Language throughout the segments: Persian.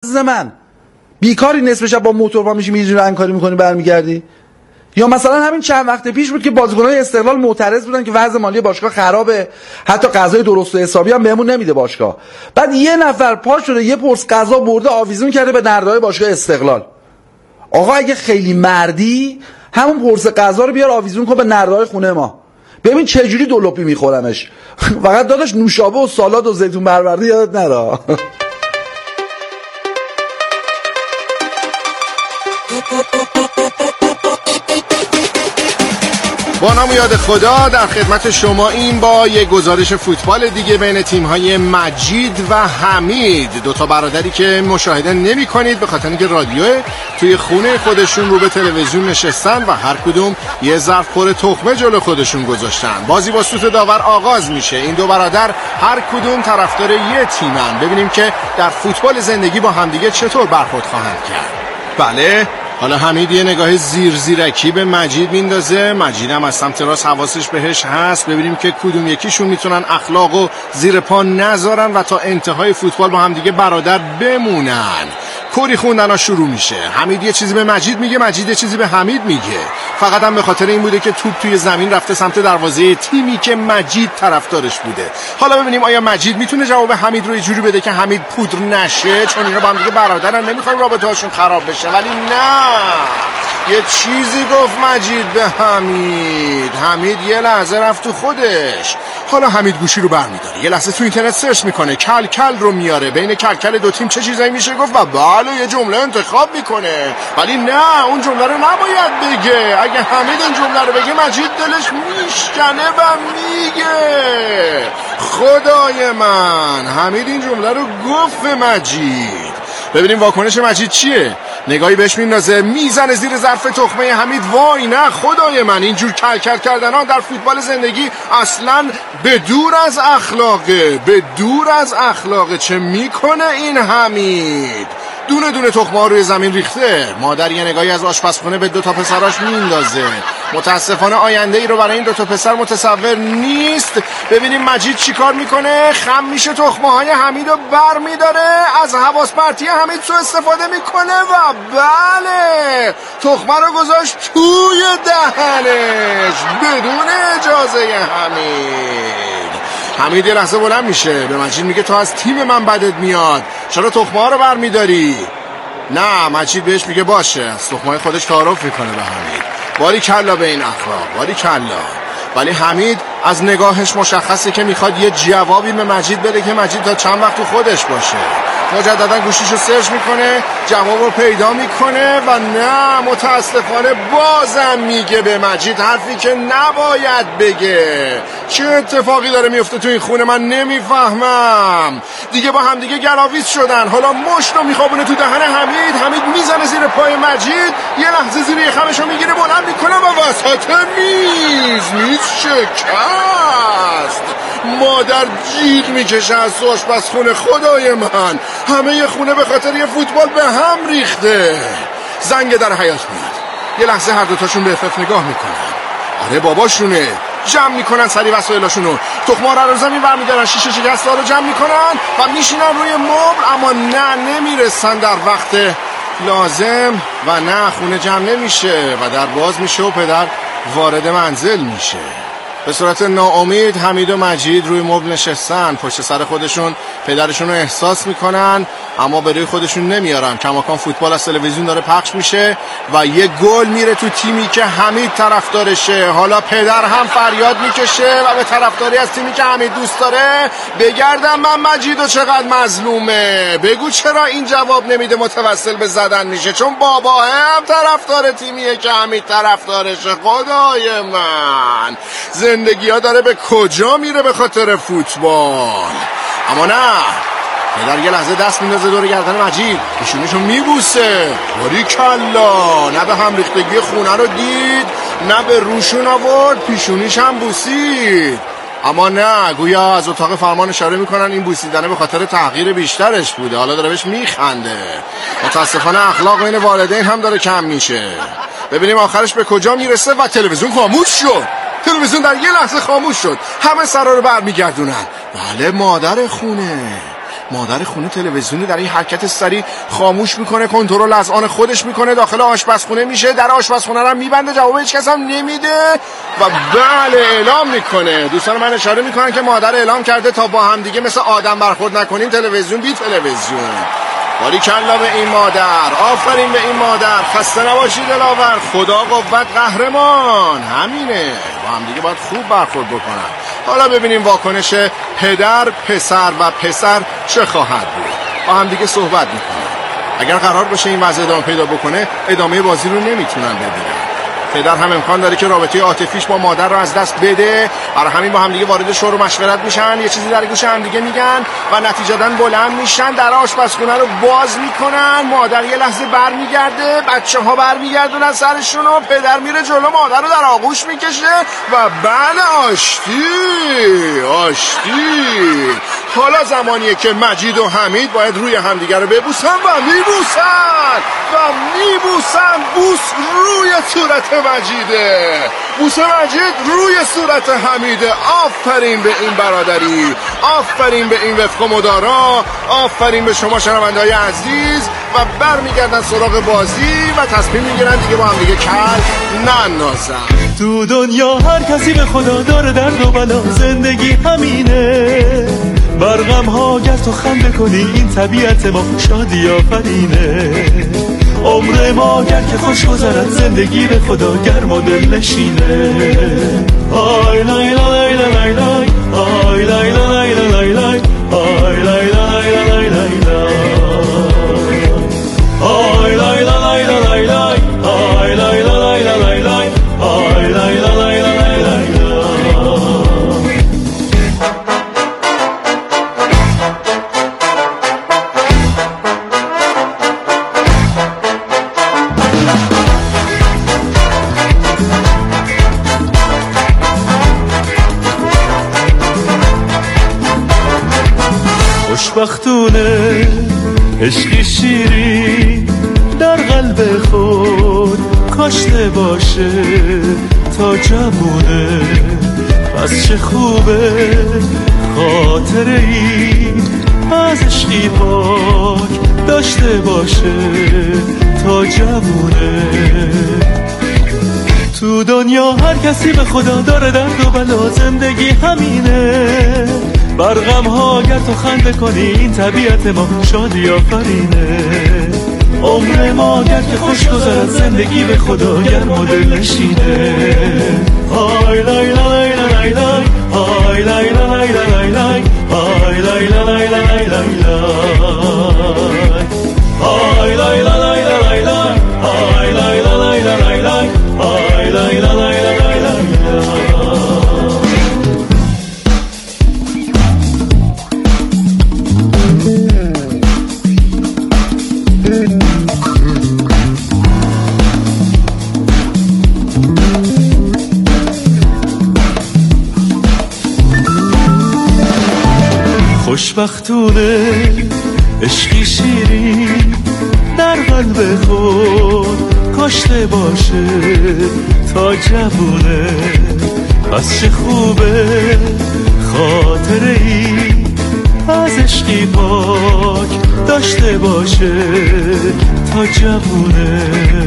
من بیکاری نصف شب با موتور پا میشی میری رنگکاری میکنی برمیگردی؟ یا مثلا همین چند وقت پیش بود که بازیکن‌های استقلال معترض بودن که وضع مالی باشگاه خرابه، حتی غذای درست و حسابی هم بهمون نمیده باشگاه. بعد یه نفر پا شده یه پرس غذا برده آویزون کرده به نرده‌های باشگاه استقلال. آقا اگه خیلی مردی همون پرس غذا رو بیار آویزون کن به نرده‌های خونه ما، ببین چه جوری دولوپی میخورنش. فقط داداش نوشابه و سالاد و زیتون برورده یادت نره. با نام یاد خدا در خدمت شما این با یک گزارش فوتبال دیگه بین تیم‌های مجید و حمید، دوتا برادری که مشاهده نمی‌کنید به خاطر اینکه رادیو توی خونه خودشون رو به تلویزیون نشستن و هر کدوم یه ظرف پر تخمه جلو خودشون گذاشتن. بازی با سوت داور آغاز میشه. این دو برادر هر کدوم طرفدار یه تیمن. ببینیم که در فوتبال زندگی با همدیگه چطور برخورد خواهند کرد. بله، حالا حمید یه نگاه زیرکی به مجید میندازه. مجید هم از سمت راست حواسش بهش هست. ببینیم که کدوم یکیشون میتونن اخلاقو زیر پا نذارن و تا انتهای فوتبال با هم دیگه برادر بمونن. کوری خوندن ها شروع میشه. حمید یه چیزی به مجید میگه، مجید یه چیزی به حمید میگه. فقط هم به خاطر این بوده که توپ توی زمین رفته سمت دروازه تیمی که مجید طرفدارش بوده. حالا ببینیم آیا مجید میتونه جواب حمید رو یه جوری بده که حمید پودر نشه، چون اینا با هم دیگه برادرن، نمیخوان رابطه‌هاشون خراب بشه. ولی نه، یه چیزی گفت مجید به حمید. حمید یه لحظه رفت تو خودش. حالا حمید گوشی رو برمی‌داره، یه لحظه تو اینترنت سرچ میکنه، کلکل رو میاره، بین کلکل دو تیم چه چیزایی میشه گفت و بله یه جمله انتخاب میکنه. ولی نه، اون جمله رو نباید بگه. اگه حمید این جمله رو بگه مجید دلش میشکنه و میگه. خدای من، حمید این جمله رو گفت به مجید. ببینیم واکنش مجید چیه. نگاهی بهش میندازه، میزنه زیر ظرف تخمه حمید. وای نه خدای من، اینجور کلکل کردن ها در فوتبال زندگی اصلا به دور از اخلاقه، به دور از اخلاقه. چه میکنه این حمید؟ دونه دونه تخمه ها روی زمین ریخته. مادر یه نگاهی از آشپزخونه به دوتا پسراش میندازه. متاسفانه آینده ای رو برای این دوتا پسر متصور نیست. ببینیم مجید چی کار میکنه. خم میشه، تخمه های حمید رو بر میداره، از حواس پرتی حمید سو استفاده میکنه و بله، تخمه رو گذاشت توی دهنش بدون اجازه حمید. حمید یه لحظه بلند میشه، به مجید میگه تو از تیم من بدت میاد، چرا تخمه ها رو بر میداری؟ نه، مجید بهش میگه باشه، از تخمه های خودش تعارف میکنه به حمید. باری کلا به این اخلاق، باری کلا. ولی حمید از نگاهش مشخصه که میخواد یه جوابی به مجید بده که مجید تا چند وقت تو خودش باشه. مجددا گوشیشو سرچ میکنه، جواب رو پیدا میکنه و نه، متاسفانه بازم میگه به مجید حرفی که نباید بگه. چه اتفاقی داره میفته تو این خونه من نمیفهمم. دیگه با هم دیگه گلاویز شدن. حالا مشت رو میخوابونه تو دهن حمید. حمید میزنه زیر پای مجید، یه لحظه زیر یخمشو میگیره بلند میکنه و وسط میز شکست. مادر جیغ میکشه از آشپزخونه. خدای من، همه خونه به خاطر یه فوتبال به هم ریخته. زنگ در حیاط میاد. یه لحظه هر دوتاشون به افت نگاه میکنن. آره باباشونه. جمع میکنن سری وسایلاشونو، تخمه ها رو زمین برمیدارن، شیشه شکسته ها رو جمع میکنن و میشینن روی مبل. اما نه، نمیرسن در وقت لازم و نه، خونه جمع نمیشه و در باز میشه و پدر وارد منزل میشه. به صورت ناامید حمید و مجید روی مبل نشستن، پشت سر خودشون پدرشون رو احساس میکنن اما به روی خودشون نمیارن. کماکان فوتبال از تلویزیون داره پخش میشه و یه گل میره تو تیمی که حمید طرفدارشه. حالا پدر هم فریاد میکشه و به طرفداری از تیمی که حمید دوست داره بگردم من مجید و چقدر مظلومه. بگو چرا این جواب نمیده، متوسل به زدن میشه، چون بابا هم طرفدار تیمیه که حمید طرفدارشه. خدای من، زندگی ها داره به کجا میره به خاطر فوتبال. اما نه، پدر یه لحظه دست میندازه دور گردن مجید، پیشونیشو میبوسه. باریکلا، نه به هم ریختگی خونه رو دید، نه به روشون آورد، پیشونیش هم بوسید. اما نه، گویا از اتاق فرمان اشاره میکنن این بوسیدنه به خاطر تحقیر بیشترش بوده. حالا داره بهش میخنده. متاسفانه اخلاق بین والدین هم داره کم میشه. ببینیم آخرش به کجا میرسه و تلویزیون خاموش شد. تلویزیون در یه لحظه خاموش شد. همه سرا رو برمیگردونن. بله، مادر خونه. مادر خونه تلویزیونی در این حرکت سریع خاموش میکنه، کنترل از آن خودش میکنه، داخل آشپزخونه میشه، در آشپزخونه رو میبنده، جواب هیچ کس هم نمیده و بله اعلام میکنه. دوستان من اشاره میکنن که مادر اعلام کرده تا با هم دیگه مثل آدم برخورد نکنیم، تلویزیون بی تلویزیون. باریکلا به این مادر، آفرین به این مادر، خسته نباشید دلاور، خدا قوت قهرمان. همینه، با هم دیگه باید خوب برخورد بکنن. حالا ببینیم واکنش پدر، پسر و پسر چه خواهد بود. با هم دیگه صحبت میکنن. اگر قرار باشه این وضع ادامه پیدا بکنه، ادامه بازی رو نمیتونن ببینن. پدر هم امکان داره که رابطه عاطفیش با مادر رو از دست بده، برای همین با هم دیگه وارد شور و مشورت میشن، یه چیزی در گوش هم دیگه میگن و نتیجتاً بلند میشن، در آشپزخونه رو باز میکنن. مادر یه لحظه برمیگرده، بچه‌ها برمیگردونن سرشون و پدر میره جلو، مادر رو در آغوش میکشه و بله آشتی. حالا زمانیه که مجید و حمید باید روی همدیگه رو ببوسن و میبوسن. بوس روی صورت مجیده، بوس مجید روی صورت حمیده. آفرین به این برادری، آفرین به این وفق و مدارا، آفرین به شما شنونده‌های عزیز. و برمیگردن سراغ بازی و تصمیم میگیرن دیگه با هم دیگه کل ننازن. تو دنیا هر کسی به خدا داره درد و بلا، زندگی همینه. بر غم ها گر تو خنده کنی، این طبیعت ما شادی آفرینه. عمر ما گر که خوش گذرد، زندگی به خدا گرم و دل نشینه. آی لای لای لای لای، آی لای لای لای لای، آی لای لای لای لای لای، آی لای لای لای لای، آی لای لای لای لای، آی لای لای لای لای. خوشبختونه عشقی شیری در قلب خود کاشته باشه تا جوونه. پس چه خوبه خاطره ای از عشقی پاک داشته باشه تا جوونه. تو دنیا هر کسی به خدا داره درد و بلا، زندگی همینه. بر غم ها گر تو خنده کنی، این طبیعت ما شادی آفرینه. عمر ما گر که خوش گذرد، زندگی به خدا گرم و دل نشینه. آی لای لای لای لای، آی لای لای لای لای، آی لای لای لای لای لای، آی لای لای لای لای، آی لای لای لای لای، آی لای لای لای لای. خوشبختونه عشقی شیری در قلب خود کاشته باشه تا جوونه. پس چه خوبه خاطره ای از عشقی پاک داشته باشه تا جوونه.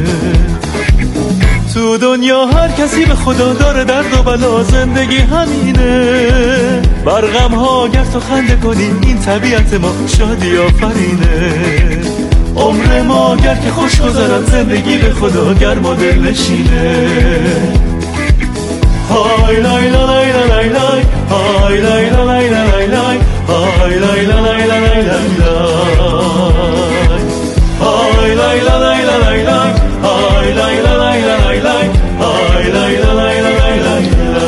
تو دنیا هر کسی به خدا داره درد و بلا، زندگی همینه. بر غم ها گر تو خنده کنی، این طبیعت ما شادی آفرینه. عمر ما گر که خوش گذرد، زندگی به خدا گرم و دل نشینه. های لای لای لای لای، های لای لای لای لای، های لای لای لای لای، های لای لای لای لای، های لای لای لای لای، های لای لای لای لای.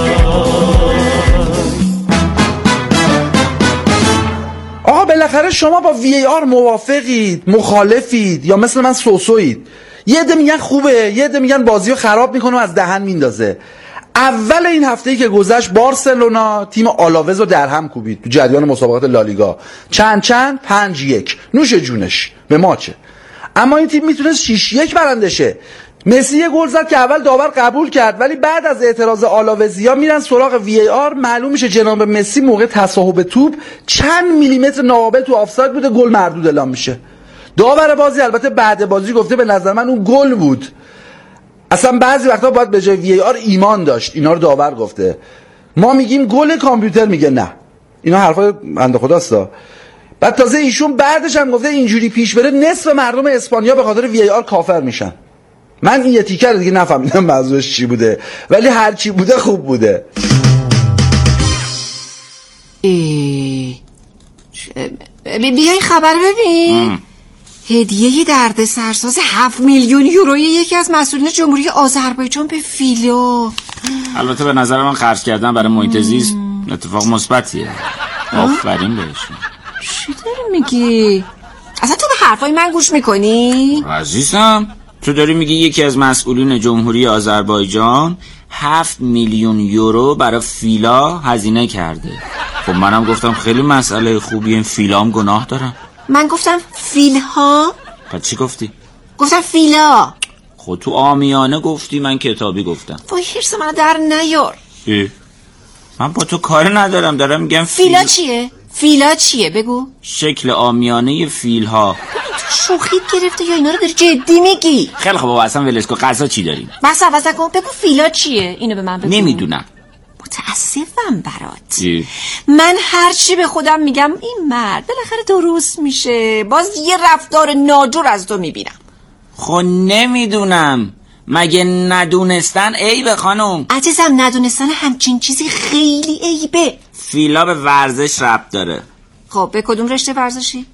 آقا بالاخره شما با وی آر موافقید، مخالفید یا مثل من سوسوید؟ یه عده میگن خوبه، یه عده میگن بازیو خراب میکنه و از دهن میندازه. اول این هفته‌ای که گذشت بارسلونا تیم آلاوز رو در هم کوبید تو جریان مسابقات لالیگا، چند 5-1 نوش جونش، به ما چه. اما این تیم میتونست 6-1 برنده شه. مسی یه گل زد که اول داور قبول کرد، ولی بعد از اعتراض آلاوزیا میرن سراغ وی آر، معلوم میشه جناب مسی موقع تصاحب توپ چند میلیمتر ناقابل تو آفساید بوده، گل مردود اعلام میشه. داور بازی البته بعد بازی گفته به نظر من اون گل بود. اصلا بعضی وقتا باید به جای وی آر ایمان داشت. اینا رو داور گفته. ما میگیم گل، کامپیوتر میگه نه. اینا حرفای بنده خداستا. بعد تازه ایشون بعدش هم گفته اینجوری پیش بره نصف مردم اسپانیا به خاطر وی آر کافر میشن. من این یه تیکر دیگه نفهمیدم موضوعش چی بوده، ولی هر چی بوده خوب بوده. بیای خبر ببین. هدیه درد سرساز 7 میلیون یوروی یکی از مسئولین جمهوری آذربایجان به فیلا. البته به نظر من خرج کردن برای محیط زیست اتفاق مثبتیه. آفرین بهشون. چی داری میگی؟ اصلا تو به حرفای من گوش میکنی؟ عزیزم تو داری میگی یکی از مسئولین جمهوری آذربایجان 7 میلیون یورو برای فیلا هزینه کرده. خب منم گفتم خیلی مسئله خوبیه، این فیلا هم گناه دارن. من گفتم فیلها؟ پس چی گفتی؟ گفتم فیلا. خب تو عامیانه گفتی، من کتابی گفتم. وای حرص من در نیار. من با تو کار ندارم، دارم میگم فیلا چیه؟ فیلا چیه بگو؟ شکل عامیانه فیل ها. تو شوخیت گرفته یا اینا رو داری جدی میگی؟ خیلی خب بابا اصلا ولش کن، غذا چی داریم؟ بس عوض کن، بگو فیلا چیه؟ اینو به من بگو. نمیدونم. متاسفم برات. من هر چی به خودم میگم این مرد بالاخره درست میشه، باز یه رفتار ناجور از تو میبینم. خب نمیدونم، مگه ندونستن عیبه خانم؟ عزیزم ندونستن همچین چیزی خیلی عیبه. فیلا به ورزش ربط داره. خب به کدوم رشته ورزشی؟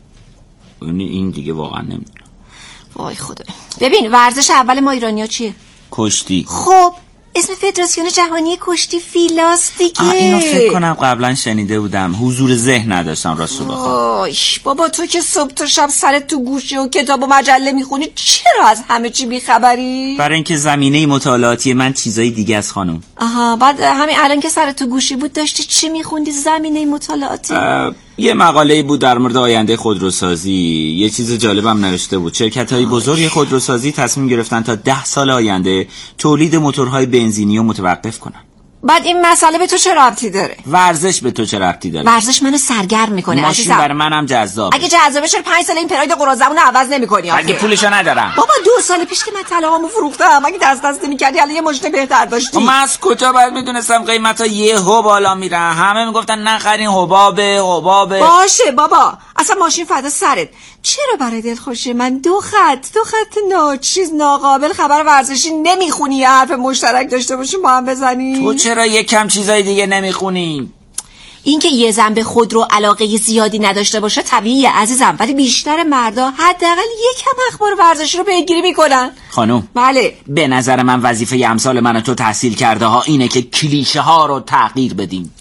این دیگه واقعا نمیدونم. وای خدا. ببین ورزش اول ما ایرانیا چیه؟ کشتی. خب اسم فدراسیون جهانی کشتی فیلاست دیگه. اینو فکر کنم قبلا شنیده بودم، حضور ذهن نداشتم راستو بخوام. بابا تو که صبح تا شب سرت تو گوشه و کتاب و مجله میخونی، چرا از همه چی بیخبری؟ برای اینکه زمینه مطالعاتی من چیزای دیگه از خانم. بعد همین الان که سرت تو گوشی بود داشتی چی میخوندی زمینه مطالعاتی؟ یه مقاله بود در مورد آینده خودروسازی. یه چیز جالبم نوشته بود، شرکت‌های بزرگ خودروسازی تصمیم گرفتن تا 10 سال آینده تولید موتورهای بنزینی رو متوقف کنن. بعد این مسئله به تو چه ربطی داره؟ ورزش به تو چه ربطی داره؟ ورزش منو سرگرم میکنه. ماشین برای منم جذابه. اگه جذابه چرا 5 سال این پراید قراضمون رو عوض نمی‌کنی؟ اگه پولشو ندارم. بابا 2 سال پیش که من طلاهامو فروختم، اگه دست نمی‌کردی الان یه مشت بهتر داشتی. من از کجا باید میدونستم قیمتا یهو بالا میره؟ همه میگفتن نخرین، حبابه. باشه بابا، اصلا ماشین فدا سرت. چرا برای دلخوشی من دو خط ناچیز ناقابل خبر ورزشی نمیخونی؟ یه حرف مشترک داشته باشیم با هم بزنیم. تو چرا یکم چیزای دیگه نمیخونی؟ این که یه زن به خود رو علاقه زیادی نداشته باشه طبیعیه عزیزم، ولی بیشتر مردا حداقل یکم اخبار ورزشی رو پیگیری میکنن. خانم بله، به نظر من وظیفه امثال من و تو تحصیل کرده ها اینه که کلیشه ها رو تغییر بدیم.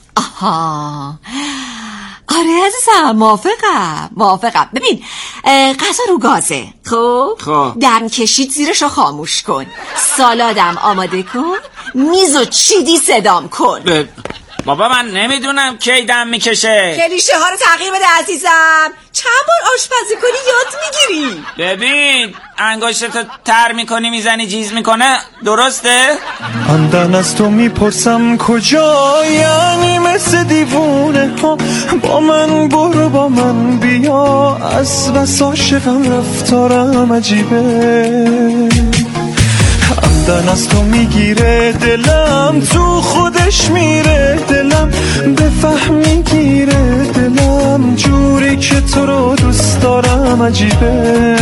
آها آره عزیزم، موافقم. ببین غذا رو گازه. خب دم کشید زیرشو خاموش کن، سالادم آماده کن، میزو چیدی صدام کن. بابا من نمیدونم کی دم میکشه. کلیشه ها رو تغییر بده عزیزم، چند بار آشپزی کنی یاد میگیری. ببین انگشتتو تر میکنی میزنی جیز میکنه، درسته؟ اندن از تو میپرسم کجا، یعنی مثل دیوونه ها با من برو با من بیا، از بس عاشقم رفتارم عجیبه. همدن از تو میگیره دلم، تو خودش میره دلم، بفهم میگیره دلم، جوری که تو رو دوست دارم عجیبه.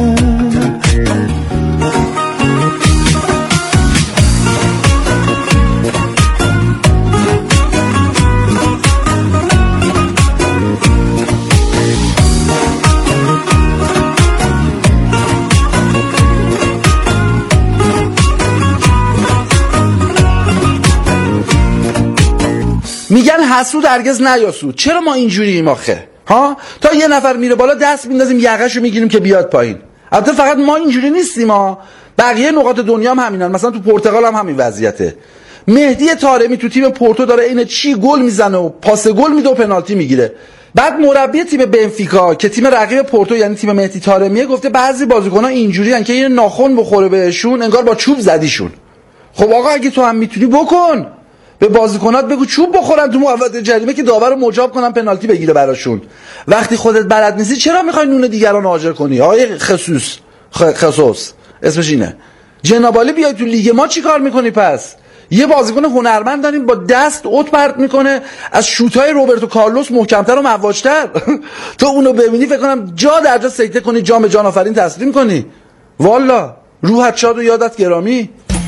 میگن حسود هرگز نیاسود. چرا ما اینجوریم آخه؟ تا یه نفر میره بالا دست میندازیم یقهشو میگیریم که بیاد پایین. البته فقط ما اینجوری نیستیم بقیه نقاط دنیا هم همینن. مثلا تو پرتغال هم همین وضعیته. مهدی طارمی تو تیم پورتو داره این چی گل میزنه و پاس گل میده و پنالتی میگیره. بعد مربی تیم بنفیکا که تیم رقیب پورتو یعنی تیم مهدی طارمیه گفته بعضی بازیکن‌ها اینجوریان که یه ناخن بخوره بهشون انگار با چوب زدیشون. خب آقا اگه تو هم میتونی بکن، به بازیکنات بگو چوب بخورن تو محوطه جریمه که داور رو مجاب کنن پنالتی بگیره براشون. وقتی خودت بلد نیستی چرا میخوای نون دیگران هاجر کنی؟ آقای خصوص اسمش اینه. جنابالی بیای تو لیگ ما چی کار میکنی پس؟ یه بازیکن هنرمند داریم با دست اوت پرت میکنه از شوت‌های روبرتو کارلوس محکمتر و مواج‌تر. تو اونو ببینی فکر کنم جا در جا سکته کنی، جام جان آفرین تسلیم کنی. والا روحت شاد و یادت گرامی.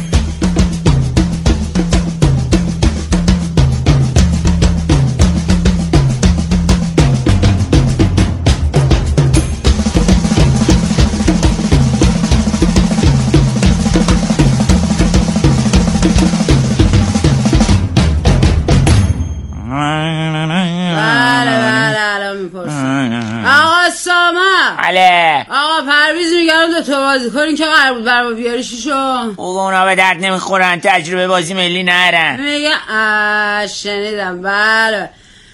آقا پرویز میگم دو تا بازیکن که قرار بود برام بیاری چی شد؟ اونا به درد نمیخورن، تجربه بازی ملی نرن. میگم شنیدم. بله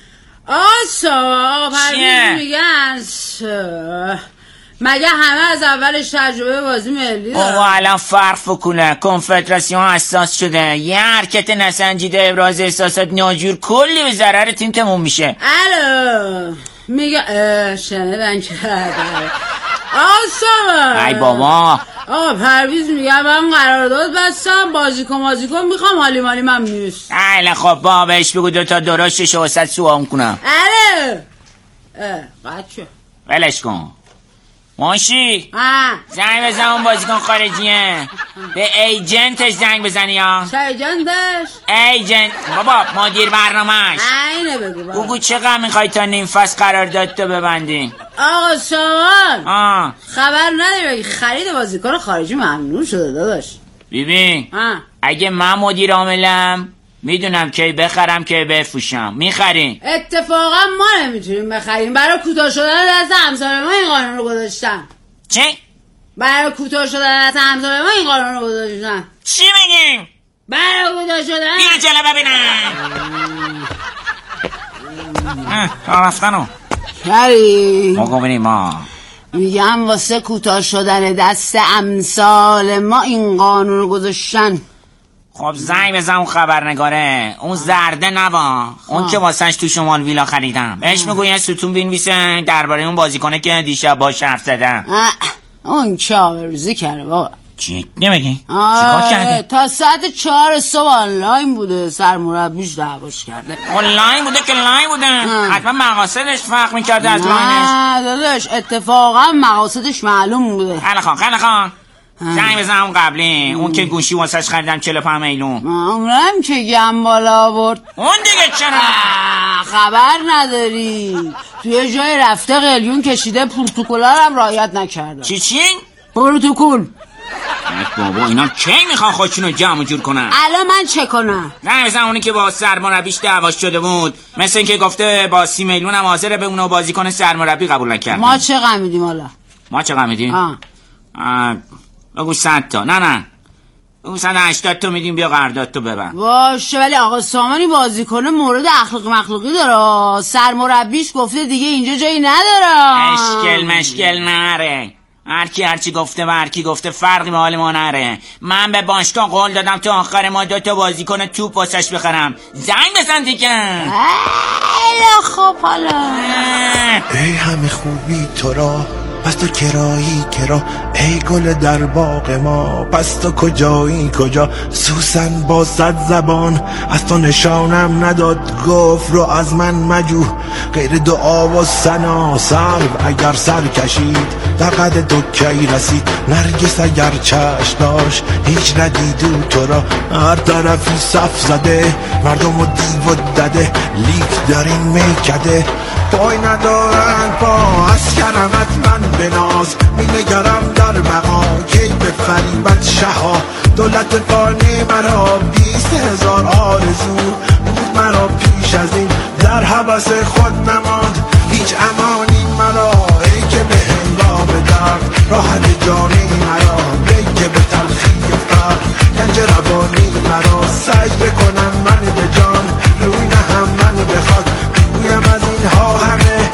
آقا پرویز میگن مگه همه از اولش تجربه بازی ملی دارن؟ آقا الان فرق کنه، کنفدراسیون اساس شده، یه حرکت نسنجیده ابراز احساسات ناجور کلی به ضرر تیم تموم میشه. الو میگه شنیدن که ای بابا آقا پرویز میگم من قرارداد بستم، بازیکن میخوام، حالی مالی من نیست. خیلی خب با بهش بگو دوتا دراشش و وسط سوام کنم. قد شو ولش کن. ماشی زنگ بزن اون بازیکن خارجیه، به ایجنتش زنگ بزنی یا چه ایجنتش؟ ایجنت بابا مدیر برنامهش. اینه بگو بگو چقدر میخوای تا نیم فصل قرارداد تو ببندیم. آقا سامان خبر نداری خرید بازیکن خارجی ممنوع شده داداش. ببین اگه من مدیر عاملم میدونم کی بخرم کی بفروشم. میخرین؟ اتفاقا ما نمیتونیم بخریم، برای کوتاه شدن دست همسر ما این قانون رو گذاشتن. چی؟ برای کوتاه شدن دست همسر ما این قانون رو گذاشتن. چی میگیم؟ برای کوتاه شدن بیا جلو ببینم. رفتنو کریم موقع بینیم ما میگم واسه کوتاه شدن دست امثال ما این قانون رو گذاشتن. خب زنگ بزن اون خبرنگاره، اون زرده نوا، اون که واسهش تو شمال ویلا خریدم، بهش میگو یه ستون بنویسه درباره اون بازیکنه که دیشب باهاش حرف زدم. اون چه آبروزی کرده بابا. چی نمیگی؟ چیکار کرده؟ تا ساعت 4 صبح آنلاین بوده، سرمربیش دعواش کرده. آنلاین بوده که لاین بوده؟ حتما مقاصدش فرق میکرده از لاینش. نه داداش اتفاقا مقاصدش معلوم بوده. خیلی خواه زنگ بزن اون قبلی، اون که گوشی واسش خریدم 45 میلیون. اونم که گم بالا آورد. اون دیگه چرا؟ خبر نداری توی جای رفته قلیون کشیده، پروتکل‌ها هم رعایت نکرده. چی؟ پروتکل. بابا اینا کی میخوان خودشونو جمع جور کنن؟ الان من چه کنم؟ نه مثلا اونی که با سرمربیش دعواش شده بود، مثل اینکه گفته با 30 میلیون هم حاضره به اونو بازیکن سرمربی قبول نکرد. ما چه غم میدیم حالا؟ ما چه غم میدیم؟ بگو 100 تا. نه بگو 180 تا میدیم، بیا قرارداد تو ببند. باشه ولی آقا سامانی بازیکن مورد اخلاق مخلوقی داره، سرمربیش گفته دیگه اینجا جایی نداره. مشکل نره، هرچی گفته و هرکی گفته فرقی به حال ما نره. من به باشگاه قول دادم تا آخر ما 2 تا بازیکن توپ واسش بخرم. زنگ بزن دیگه. خب حالا ای همه خوبی تو را، پس تو کرایی کرا، ای گل در باغ ما، پس تو کجایی کجا؟ سوسن با 100 زبان از تو نشانم نداد، گفت رو از من مجو غیر دعا و ثنا. سرو اگر سر کشید در قد تو کی رسید، نرگس اگر چشم داشت هیچ ندیدو تو را. هر طرفی صف زده مردم و دیو و دده، لیک در این میکده پای ندارن پا. از کرمت من بناز مینگرم در بقا، کی به فریبت شها دولت فانی مرا. 20,000 آرزو بود مرا پیش از این، در حبس خود نماند هیچ امانی مرا. ای که به هنگام درد راحت جانی مرا، ای که به تلخی فرق گنج روانی مرا. سعی بکنم من به جان روی نهم من بخواد، بگویم از اینها همه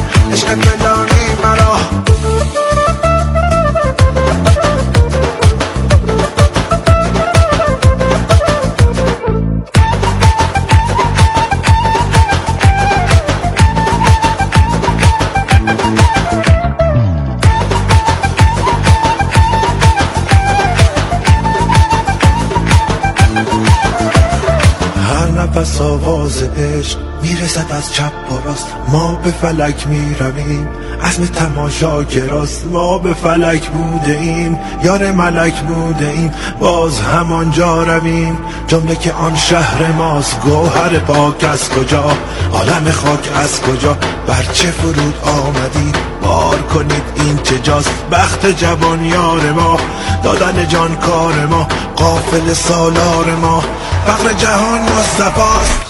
آواز عشق میرسد از چپ و راست. ما به فلک میرویم عزم تماشاگراست. ما به فلک بوده ایم یار ملک بوده ایم باز همانجا رویم. جمله که آن شهر ماست گوهر پاک از کجا عالم خاک از کجا بر چه فرود آمدید بار کنید این چه جاست. بخت جوان یار ما دادن جان کار ما قافل سالار ما فقر جهان مصطفاست.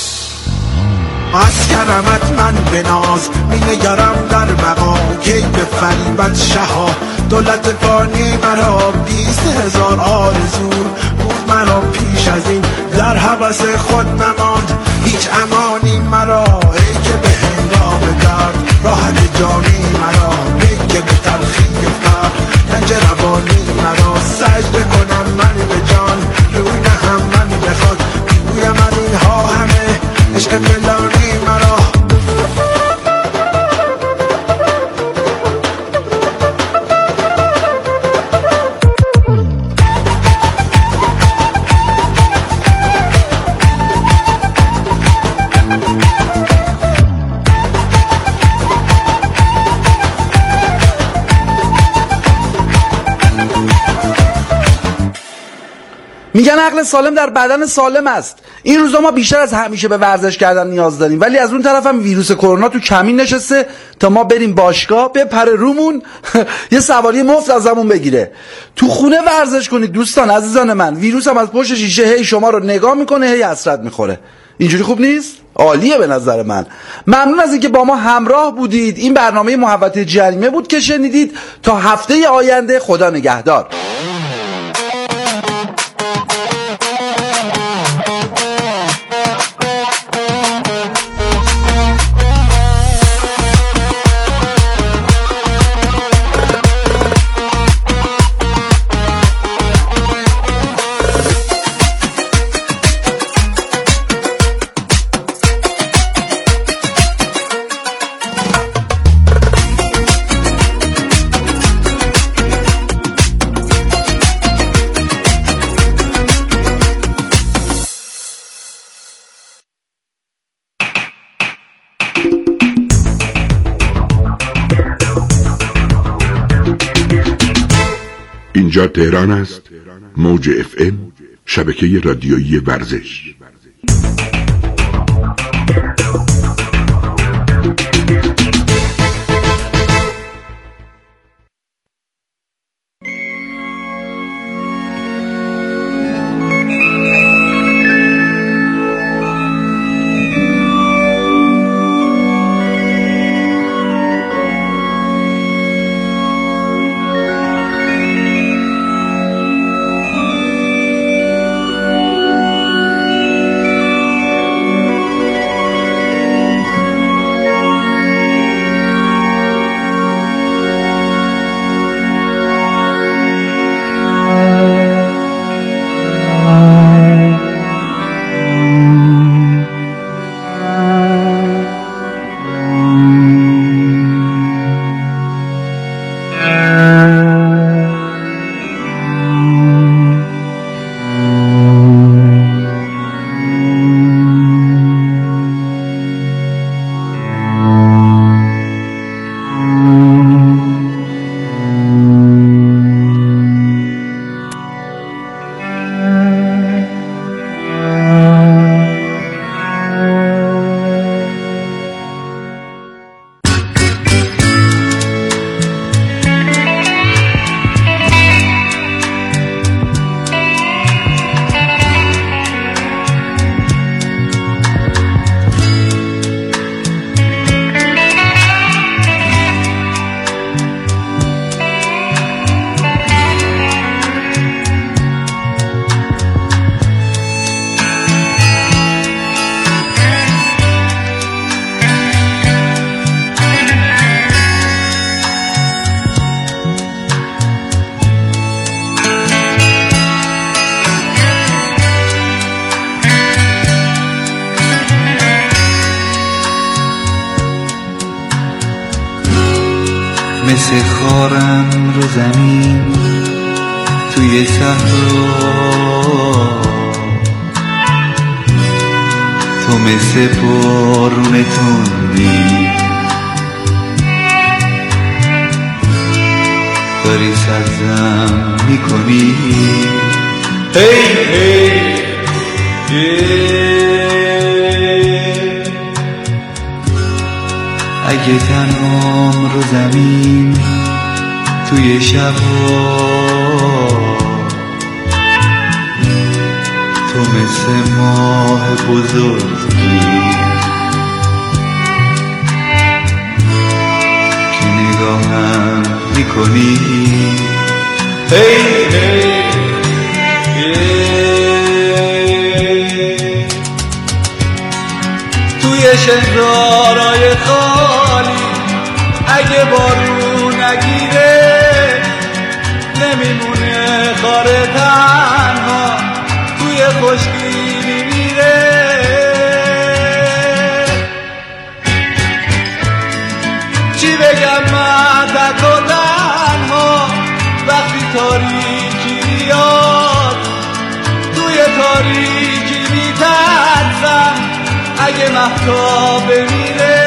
از کرمت من بناز می نگرم در مقام کی به فریبت شها دولت فانی مرا 20,000 آرزو بود مرا پیش از این در هوس خود نماند هیچ امانی مرا ای که به هنگام درد راحت جانی مرا ای که به تلخی فرد گنج روانی مرا سجده کنم من به جان روی نهم من بخواد بگویم من اینها همه عشق فلانی مرا. میگن عقل سالم در بدن سالم است. این روزا ما بیشتر از همیشه به ورزش کردن نیاز داریم، ولی از اون طرف هم ویروس کرونا تو کمین نشسته تا ما بریم باشگاه بپره رومون یه سواری مفت ازمون بگیره. تو خونه ورزش کنید دوستان عزیزان من. ویروس هم از پشت شیشه هی شما رو نگاه میکنه هی حسرت میخوره. اینجوری خوب نیست؟ عالیه به نظر من. ممنون از اینکه با ما همراه بودید. این برنامه محوطه جریمه بود که شنیدید. تا هفته آینده خدا نگهدار. اینجا تهران است. موج FM شبکه رادیویی ورزش. مثل خارم رو زمین توی صحرا تو مثل بارون تندی داری سرزم میکنی. اگه تنهام رو زمین توی شبا تو مثل ماه بزرگی که نگاهم میکنی. توی شهرهای خالی اگه بارون نگیره نمیمونه خاره تنها توی خشکی میمیره. چی بگم من تک و تنها وقتی تاریکی میاد توی تاریکی میترسم اگه مهتاب بمیره.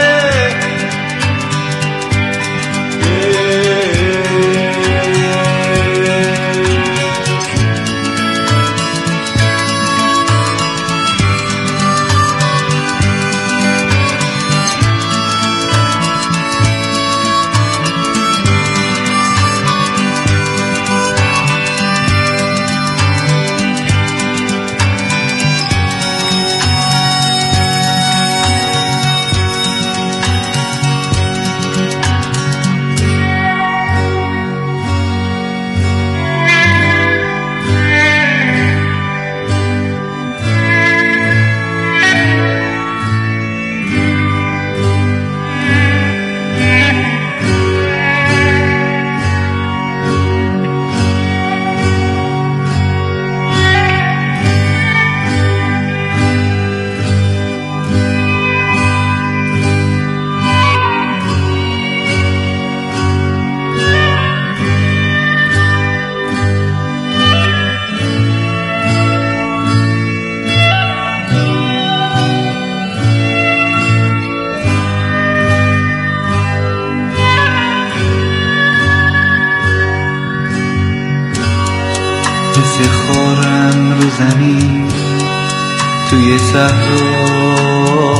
مثل خارم رو زمین توی صحرا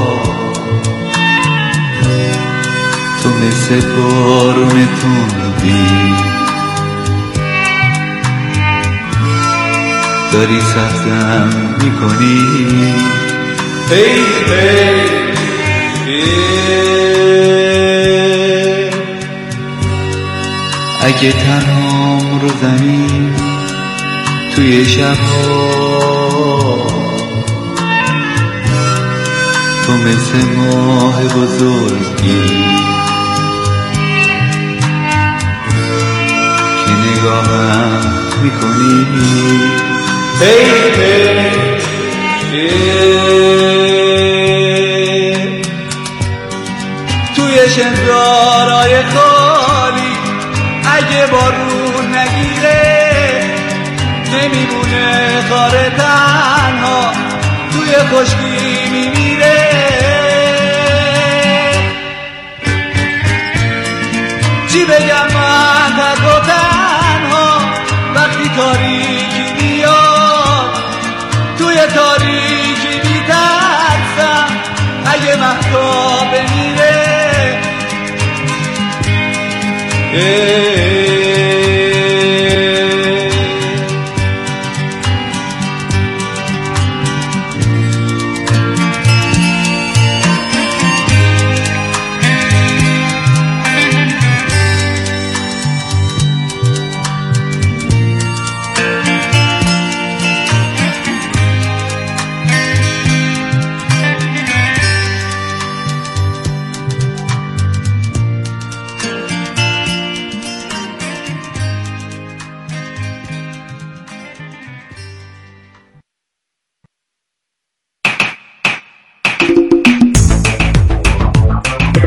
تو مثل بارون تندی داری سبزم میکنی. اگه تنهام رو زمین توی شبها تو مثل ماه بزرگی که نگاهم میکنی. توی شهرهای خالی اگه بارون نگیره نمیمونه خاره تنها توی خشکی میمیره. چی بگم من تک و تنها وقتی تاریکی میاد توی تاریکی میترسم اگه مهتاب بمیره.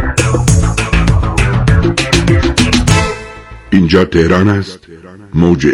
اینجا تهران است. موج